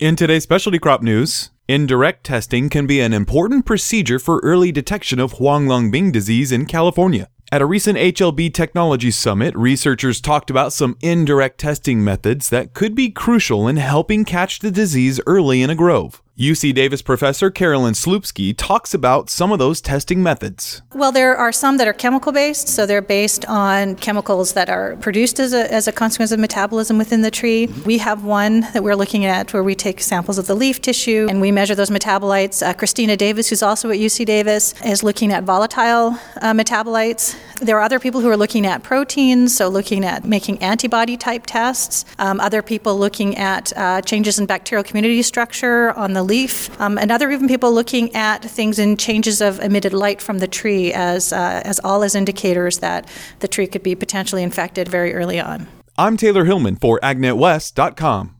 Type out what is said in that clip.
In today's specialty crop news, indirect testing can be an important procedure for early detection of Huanglongbing disease in California. At a recent HLB Technology Summit, researchers talked about some indirect testing methods that could be crucial in helping catch the disease early in a grove. UC Davis professor Carolyn Slupski talks about some of those testing methods. Well, there are some that are chemical-based, so they're based on chemicals that are produced as a consequence of metabolism within the tree. We have one that we're looking at where we take samples of the leaf tissue and we measure those metabolites. Christina Davis, who's also at UC Davis, is looking at volatile metabolites. There are other people who are looking at proteins, so looking at making antibody-type tests. Other people looking at changes in bacterial community structure on the leaf, and other even people looking at things in changes of emitted light from the tree as indicators that the tree could be potentially infected very early on. I'm Taylor Hillman for AgNetWest.com.